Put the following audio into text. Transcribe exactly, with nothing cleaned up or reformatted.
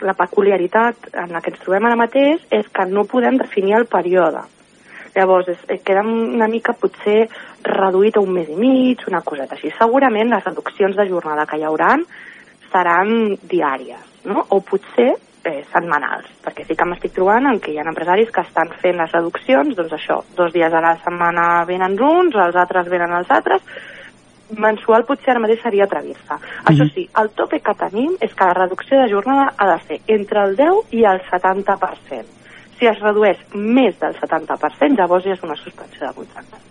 la peculiaritat en la que ens trobem ara mateix és que no podem definir el període. Llavors, es, queda una mica potser reduït a un mes i mig, una coseta així. Segurament les reduccions de jornada que hi hauran seran diàries, no? O potser eh, setmanals, perquè sí que m'estic trobant en què hi ha empresaris que estan fent les reduccions, doncs això, dos dies a la setmana venen uns, els altres venen els altres, mensual potser ara mateix seria atrevir-se. Mm-hmm. Això sí, el tope que tenim és que la reducció de jornada ha de ser entre el deu i el setanta per cent. Si es redueix més del setanta per cent, llavors ja és una suspensió de contracte.